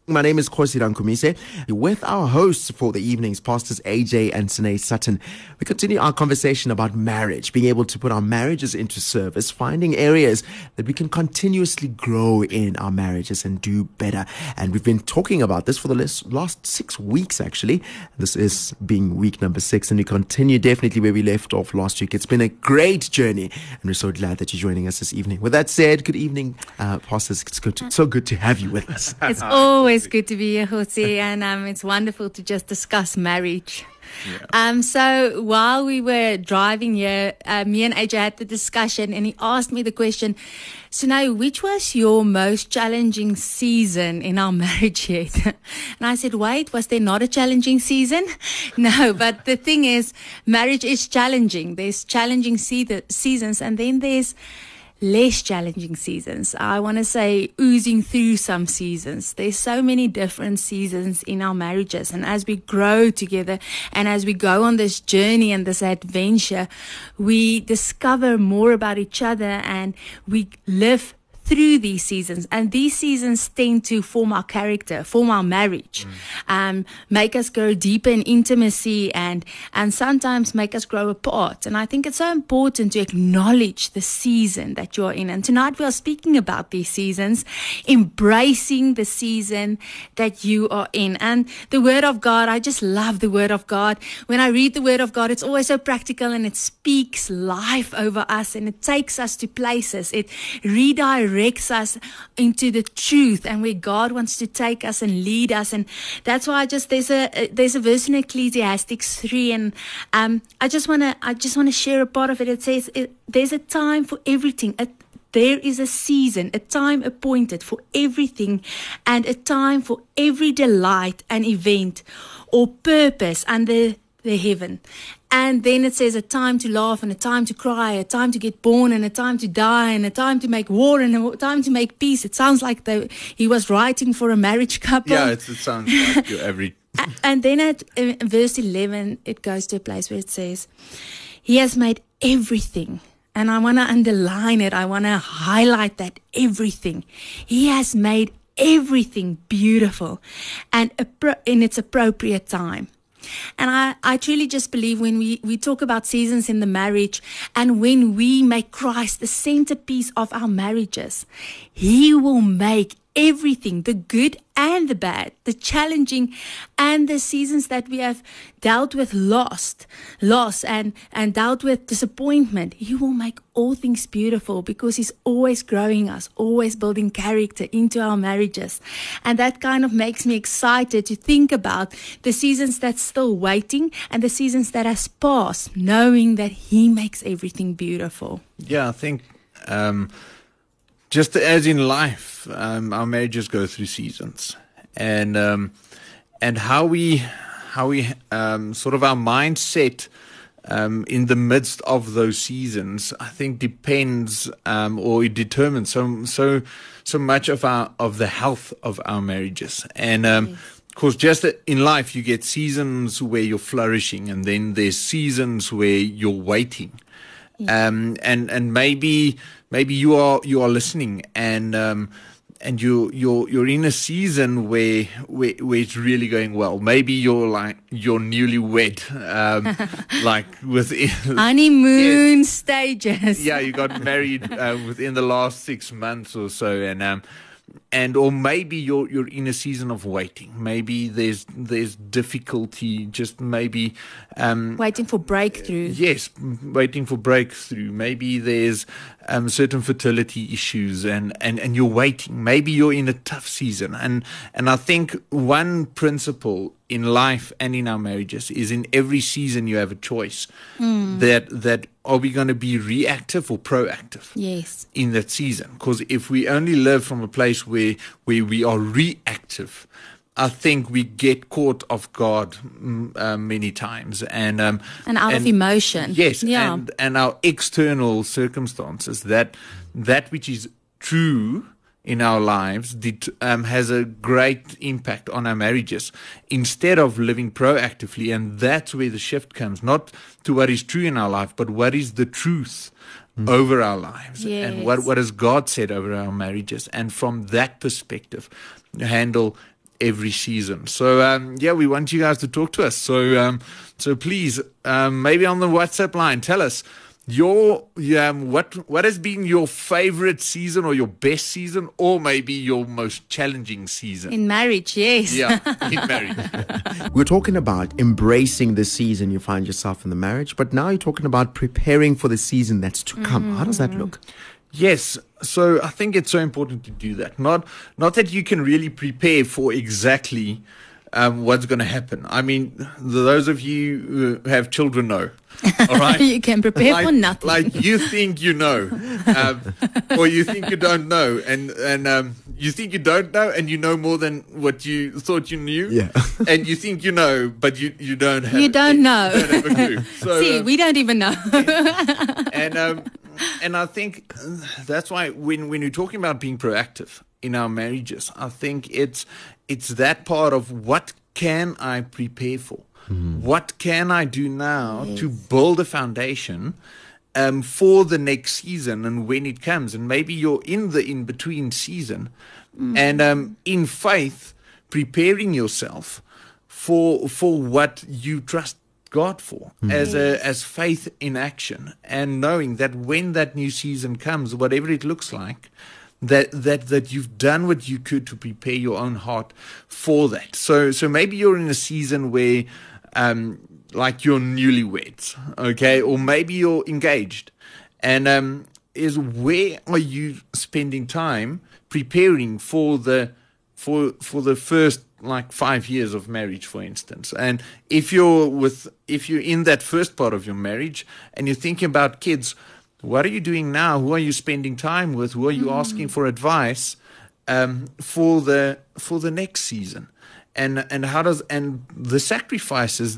My name is Khosi Rankumise. With our hosts for the evenings, Pastors AJ and Sine Sutton, we continue our conversation about marriage, being able to put our marriages into service, finding areas that we can continuously grow in our marriages and do better. And we've been talking about this for the last 6 weeks, actually. This is being week number 6, and we continue definitely where we left off last week. It's been a great journey, and we're so glad that you're joining us this evening. With that said, good evening, Pastors. It's so good to have you with us. It's always good to be here, Jose, and it's wonderful to just discuss marriage. Yeah. So while we were driving here, me and AJ had the discussion, and he asked me the question, so now, which was your most challenging season in our marriage yet? And I said, wait, was there not a challenging season? No, but the thing is, marriage is challenging. There's challenging seasons, and then there's less challenging seasons. I want to say oozing through some seasons. There's so many different seasons in our marriages, and as we grow together and as we go on this journey and this adventure, we discover more about each other and we live through these seasons, and these seasons tend to form our character, form our marriage, make us grow deeper in intimacy, and sometimes make us grow apart. And I think it's so important to acknowledge the season that you're in. And tonight we are speaking about these seasons, embracing the season that you are in. And the Word of God, I just love the Word of God. When I read the Word of God, it's always so practical, and it speaks life over us, and it takes us to places. It redirects us into the truth and where God wants to take us and lead us. And that's why there's a verse in Ecclesiastes 3, and I just want to share a part of it. It says there's a time for everything. There is a season, a time appointed for everything, and a time for every delight and event or purpose under the heaven. And then it says a time to laugh and a time to cry, a time to get born and a time to die, and a time to make war and a time to make peace. It sounds like he was writing for a marriage couple. Yeah, it sounds like your every... And then at verse 11, it goes to a place where it says, He has made everything. And I want to underline it. I want to highlight that everything. He has made everything beautiful and in its appropriate time. And I truly just believe when we talk about seasons in the marriage, and when we make Christ the centerpiece of our marriages, He will make everything, the good and the bad, the challenging and the seasons that we have dealt with loss and dealt with disappointment. He will make all things beautiful because He's always growing us, always building character into our marriages. And that kind of makes me excited to think about the seasons that's still waiting and the seasons that has passed, knowing that He makes everything beautiful. Yeah, I think just as in life, our marriages go through seasons, and how we sort of our mindset in the midst of those seasons, I think depends or it determines so much of the health of our marriages. And of course, just in life, you get seasons where you're flourishing, and then there's seasons where you're waiting. Yeah. And maybe you are listening, and you're in a season where it's really going well. Maybe you're newlywed, like within honeymoon stages. Yeah, you got married within the last 6 months or so, or maybe you're in a season of waiting. Maybe there's difficulty, just maybe waiting for breakthrough. Yes, waiting for breakthrough. Maybe there's certain fertility issues, and you're waiting. Maybe you're in a tough season, and I think one principle in life and in our marriages is in every season you have a choice. That are we going to be reactive or proactive? Yes. In that season, because if we only live from a place where we are reactive, I think we get caught off guard many times, and out of emotion. Yes, yeah. and our external circumstances, that which is true in our lives has a great impact on our marriages instead of living proactively. And that's where the shift comes, not to what is true in our life, but what is the truth over our lives. Yes. And what has God said over our marriages. And from that perspective, handle every season. So we want you guys to talk to us. So please, maybe on the WhatsApp line, tell us what has been your favorite season or your best season, or maybe your most challenging season in marriage. Yes. Yeah, in marriage. We're talking about embracing the season you find yourself in the marriage, but now you're talking about preparing for the season that's to come. How does that look? Yes, so I think it's so important to do that. Not that you can really prepare for exactly what's going to happen. I mean, those of you who have children know. All right. You can prepare for nothing. Like you think you know, or you think you don't know, and you think you don't know, and you know more than what you thought you knew. Yeah. And you think you know, but you don't have. You don't know. You don't have a clue. So, See, we don't even know. And I think that's why when you're talking about being proactive in our marriages, I think it's that part of what can I prepare for. What can I do now to build a foundation for the next season and when it comes? And maybe you're in the in-between season and in faith, preparing yourself for what you trust God for as faith in action, and knowing that when that new season comes, whatever it looks like, that you've done what you could to prepare your own heart for that. So maybe you're in a season where like you're newlyweds, okay, or maybe you're engaged, and is where are you spending time preparing for the first like 5 years of marriage, for instance? And if you're in that first part of your marriage and you're thinking about kids, what are you doing now? Who are you spending time with? Who are you asking for advice for the next season? And how does the sacrifices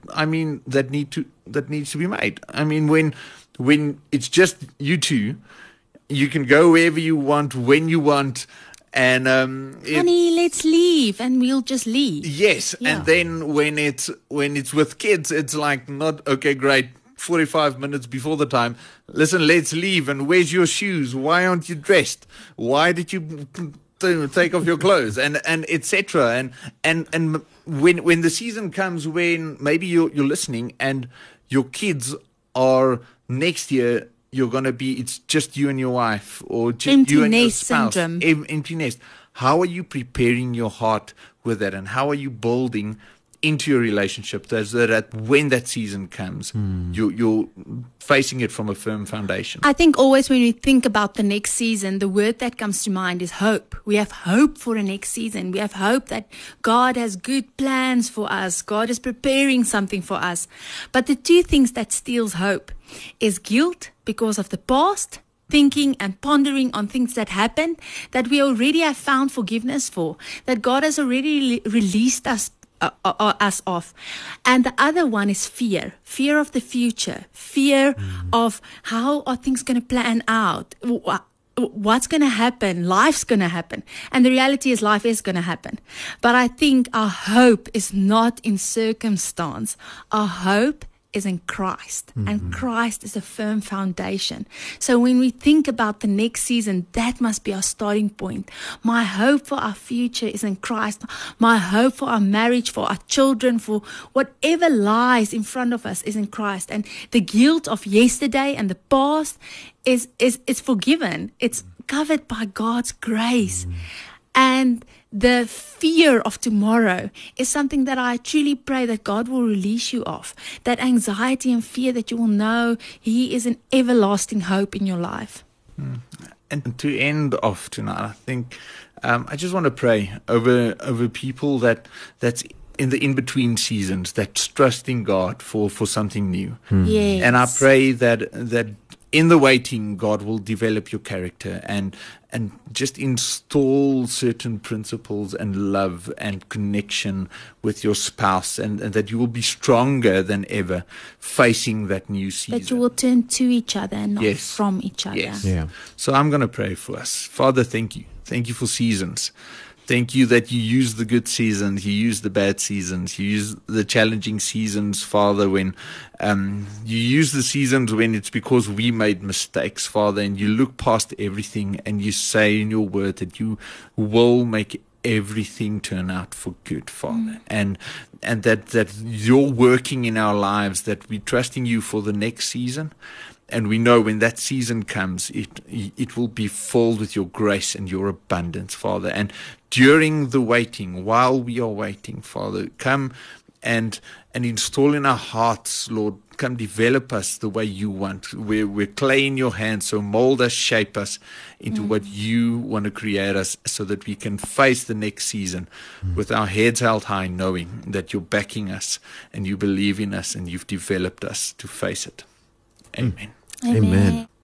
that needs to be made? I mean, when it's just you two, you can go wherever you want, when you want, and honey, let's leave, and we'll just leave. Yes, yeah. And then when it's with kids, it's like not okay, great. 45 minutes before the time, listen, let's leave. And where's your shoes? Why aren't you dressed? Why did you take off your clothes? And etc. And when the season comes, when maybe you're listening and your kids are next year, you're going to be, it's just you and your wife, or just empty you and your nest spouse. syndrome. Empty nest. How are you preparing your heart with that? And how are you building into your relationship that when that season comes, you're facing it from a firm foundation? I think always when we think about the next season, the word that comes to mind is hope. We have hope for the next season. We have hope that God has good plans for us. God is preparing something for us. But the two things that steals hope is guilt because of the past, thinking and pondering on things that happened that we already have found forgiveness for, that God has already released us off. And the other one is fear of the future, fear of how are things going to plan out, what's going to happen, life's going to happen. And the reality is life is going to happen. But I think our hope is not in circumstance. Our hope is in Christ, and Christ is a firm foundation. So when we think about the next season, that must be our starting point. My hope for our future is in Christ. My hope for our marriage, for our children, for whatever lies in front of us is in Christ. And the guilt of yesterday and the past is forgiven. It's covered by God's grace. And the fear of tomorrow is something that I truly pray that God will release you of. That anxiety and fear, that you will know He is an everlasting hope in your life. And to end off tonight, I think I just want to pray over people that's in the in-between seasons, that's trusting God for something new. Yes. And I pray that in the waiting, God will develop your character and just install certain principles and love and connection with your spouse, and that you will be stronger than ever facing that new season. That you will turn to each other and not Yes. from each other. Yes. Yeah. So I'm going to pray for us. Father, thank you. Thank you for seasons. Thank you that you use the good seasons, you use the bad seasons, you use the challenging seasons, Father, when you use the seasons when it's because we made mistakes, Father, and you look past everything and you say in your word that you will make everything turn out for good, Father. And that you're working in our lives, that we're trusting you for the next season. And we know when that season comes, it will be filled with your grace and your abundance, Father. And during the waiting, while we are waiting, Father, come and install in our hearts, Lord, come develop us the way you want. We're clay in your hands, so mold us, shape us into what you want to create us, so that we can face the next season with our heads held high, knowing that you're backing us and you believe in us and you've developed us to face it. Amen. Amen.